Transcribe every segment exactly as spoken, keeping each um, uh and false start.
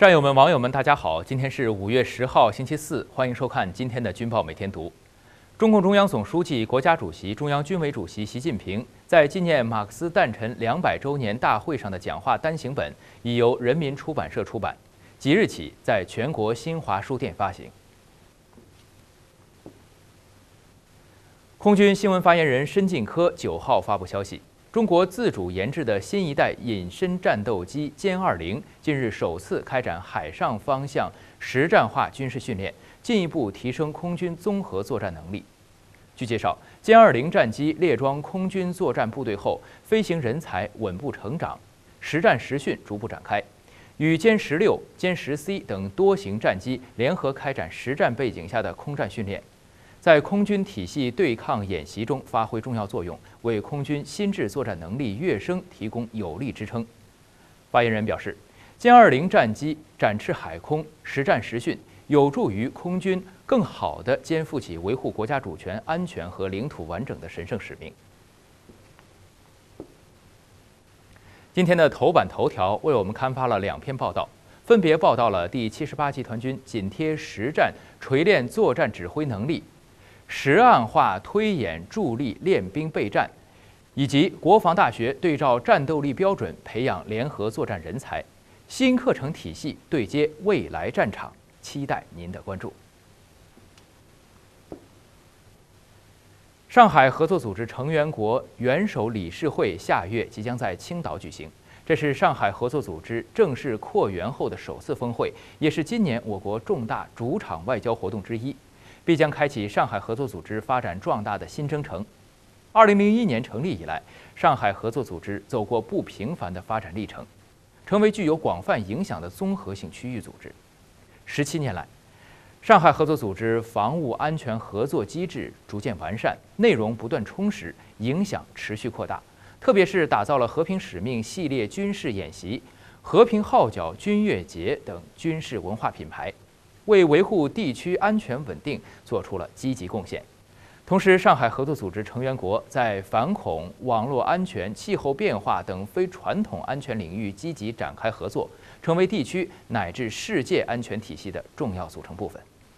战友们、网友们，大家好！今天是五月十号，星期四，欢迎收看今天的《军报每天读》。中共中央总书记、国家主席、中央军委主席习近平在纪念马克思诞辰两百周年大会上的讲话单行本已由人民出版社出版，即日起在全国新华书店发行。空军新闻发言人申进科九号发布消息，中国自主研制的新一代隐身战斗机歼二零近日首次开展海上方向实战化军事训练，进一步提升空军综合作战能力。据介绍，歼二零战机列装空军作战部队后，飞行人才稳步成长，实战实训逐步展开，与歼十六、歼十 C 等多型战机联合开展实战背景下的空战训练，在空军体系对抗演习中发挥重要作用，为空军新质作战能力跃升提供有力支撑。发言人表示，歼二零战机展翅海空，实战实训，有助于空军更好地肩负起维护国家主权、安全和领土完整的神圣使命。今天的头版头条为我们刊发了两篇报道，分别报道了第七十八集团军紧贴实战锤炼作战指挥能力，实案化推演助力练兵备战，以及国防大学对照战斗力标准培养联合作战人才，新课程体系对接未来战场，期待您的关注。上海合作组织成员国元首理事会下月即将在青岛举行，这是上海合作组织正式扩员后的首次峰会，也是今年我国重大主场外交活动之一，必将开启上海合作组织发展壮大的新征程。二零零一年成立以来，上海合作组织走过不平凡的发展历程，成为具有广泛影响的综合性区域组织。十七年来，上海合作组织防务安全合作机制逐渐完善，内容不断充实，影响持续扩大。特别是打造了和平使命系列军事演习、和平号角军乐节等军事文化品牌，为维护地区安全稳定做出了积极贡献。同时，上海合作组织成员国在反恐、网络安全、气候变化等非传统安全领域积极展开合作，成为地区乃至世界安全体系的重要组成部分。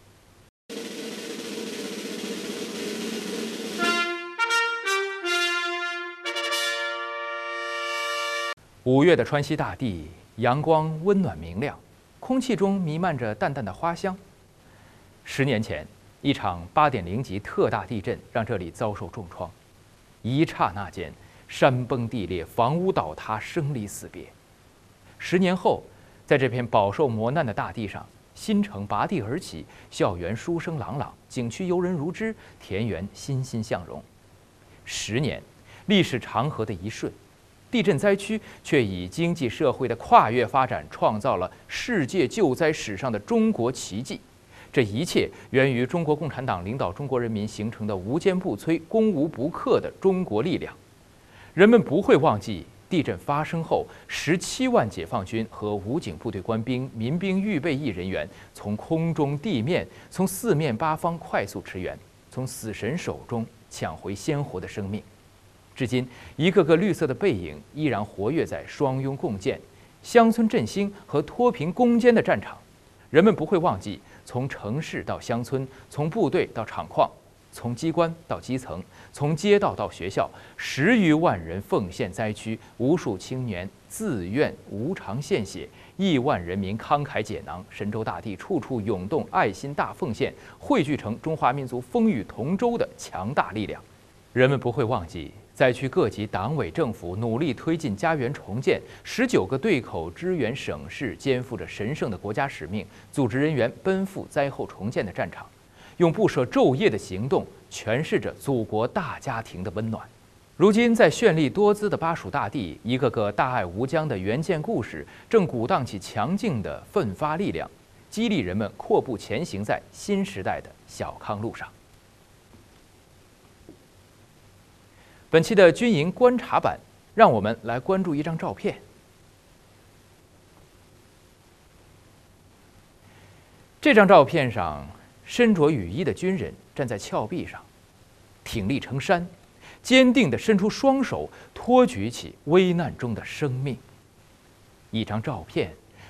五月的川西大地，阳光温暖明亮，空气中弥漫着淡淡的花香。十年前，一场八点零级特大地震让这里遭受重创，一刹那间，山崩地裂，房屋倒塌，生离死别。十年后，在这片饱受磨难的大地上，新城拔地而起，校园书声朗朗，景区游人如织，田园欣欣向荣。十年，历史长河的一瞬，地震灾区却以经济社会的跨越发展，创造了世界救灾史上的中国奇迹。这一切源于中国共产党领导中国人民形成的无坚不摧、攻无不克的中国力量。人们不会忘记地震发生后，十七万解放军和武警部队官兵、民兵预备役人员从空中、地面、从四面八方快速驰援，从死神手中抢回鲜活的生命。至今，一个个绿色的背影依然活跃在双拥共建、乡村振兴和脱贫攻坚的战场。人们不会忘记从城市到乡村，从部队到厂矿，从机关到基层，从街道到学校，十余万人奉献灾区，无数青年自愿无偿献血，亿万人民慷慨解囊，神州大地处处涌动爱心大奉献，汇聚成中华民族风雨同舟的强大力量。人们不会忘记灾区各级党委政府努力推进家园重建，十九个对口支援省市肩负着神圣的国家使命，组织人员奔赴灾后重建的战场，用不舍昼夜的行动诠释着祖国大家庭的温暖。如今，在绚丽多姿的巴蜀大地，一个个大爱无疆的援建故事正鼓荡起强劲的奋发力量，激励人们阔步前行在新时代的小康路上。本期的军营观察版，让我们来关注一张照片。这张照片上，身着雨衣的军人站在峭壁上，挺立成山，坚定地伸出双手，托举起危难中的生命。一张照片，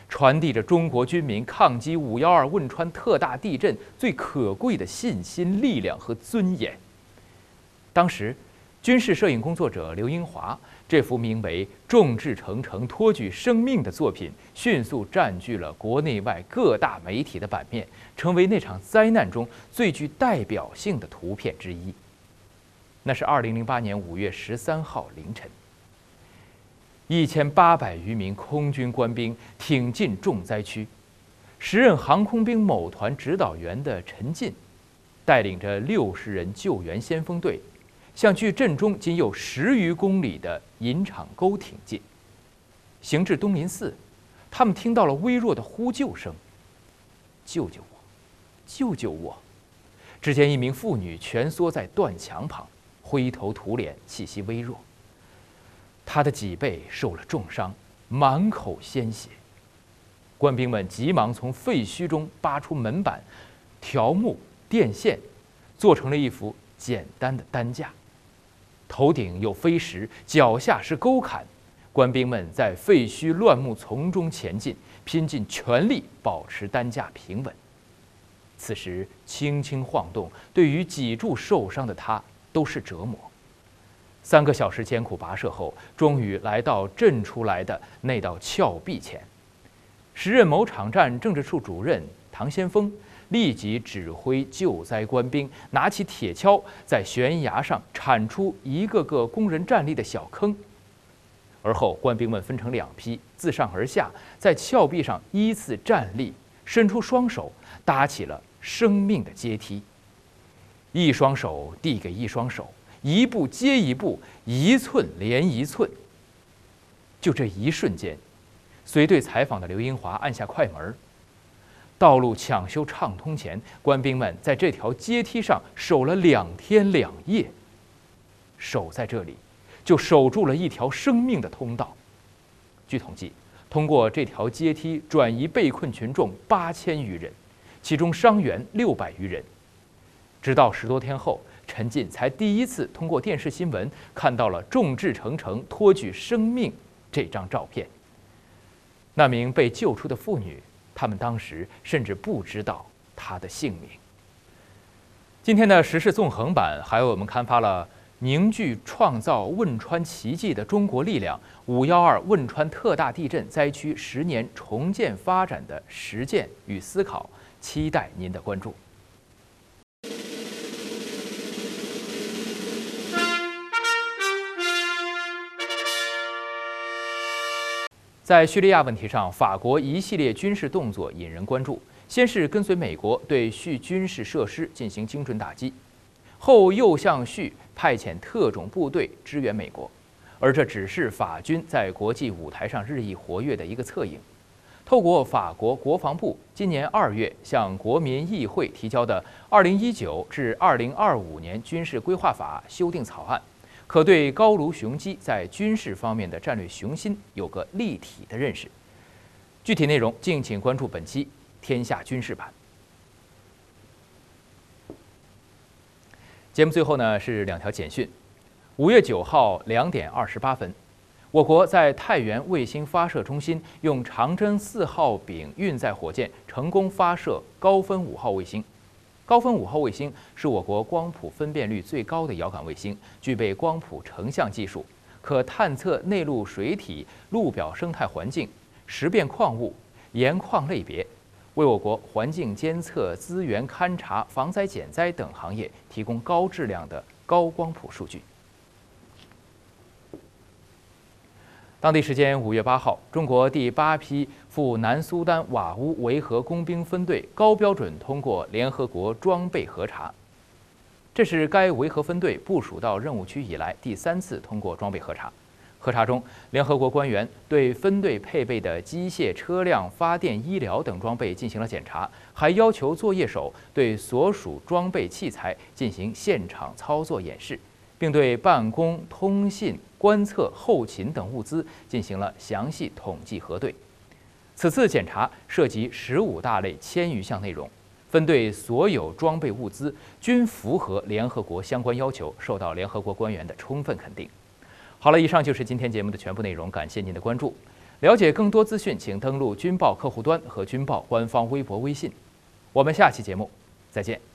传递着中国军民抗击五幺二汶川特大地震最可贵的信心、力量和尊严。当时，军事摄影工作者刘英华这幅名为《众志成城，托举生命》的作品，迅速占据了国内外各大媒体的版面，成为那场灾难中最具代表性的图片之一。那是二零零八年五月十三号凌晨，一千八百余名空军官兵挺进重灾区，时任航空兵某团指导员的陈进，带领着六十人救援先锋队，向距震中仅有十余公里的银场沟挺进。行至东林寺，他们听到了微弱的呼救声：“救救我，救救我！”只见一名妇女蜷缩在断墙旁，灰头土脸，气息微弱。她的脊背受了重伤，满口鲜血。官兵们急忙从废墟中扒出门板、条木、电线，做成了一副简单的担架。头顶有飞石，脚下是沟坎，官兵们在废墟乱木丛中前进，拼尽全力保持担架平稳。此时轻轻晃动，对于脊柱受伤的他都是折磨。三个小时艰苦跋涉后，终于来到震出来的那道峭壁前。时任某场站政治处主任唐先锋立即指挥救灾官兵拿起铁锹，在悬崖上铲出一个个工人站立的小坑。而后，官兵们分成两批，自上而下，在峭壁上依次站立，伸出双手，搭起了生命的阶梯。一双手递给一双手，一步接一步，一寸连一寸。就这一瞬间，随队采访的刘英华按下快门。道路抢修畅通前，官兵们在这条阶梯上守了两天两夜。守在这里，就守住了一条生命的通道。据统计，通过这条阶梯转移被困群众八千余人，其中伤员六百余人。直到十多天后，陈进才第一次通过电视新闻看到了“众志成城，托举生命”这张照片。那名被救出的妇女，他们当时甚至不知道她的姓名。今天的时事纵横版还为我们刊发了凝聚创造汶川奇迹的中国力量五幺二汶川特大地震灾区十年重建发展的实践与思考，期待您的关注。在叙利亚问题上，法国一系列军事动作引人关注。先是跟随美国对叙军事设施进行精准打击，后又向叙派遣特种部队支援美国，而这只是法军在国际舞台上日益活跃的一个侧影。透过法国国防部今年二月向国民议会提交的《二零一九至二零二五年军事规划法》修订草案，可对高卢雄鸡在军事方面的战略雄心有个立体的认识。具体内容敬请关注本期《天下军事版》。节目最后呢是两条简讯。五月九号两点二十八分，我国在太原卫星发射中心用长征四号丙运载火箭成功发射高分五号卫星。高分五号卫星是我国光谱分辨率最高的遥感卫星，具备光谱成像技术，可探测内陆水体、陆表生态环境、识辨矿物、盐矿类别，为我国环境监测、资源勘察、防灾减灾等行业提供高质量的高光谱数据。当地时间五月八号，中国第八批赴南苏丹瓦乌维和工兵分队高标准通过联合国装备核查，这是该维和分队部署到任务区以来第三次通过装备核查。核查中，联合国官员对分队配备的机械、车辆、发电、医疗等装备进行了检查，还要求作业手对所属装备器材进行现场操作演示，并对办公、通信、观测、后勤等物资进行了详细统计核对。此次检查涉及十五大类千余项内容，分队所有装备物资均符合联合国相关要求，受到联合国官员的充分肯定。好了，以上就是今天节目的全部内容，感谢您的关注。 了解更多资讯，请登录军报客户端和军报官方微博、微信。我们下期节目再见。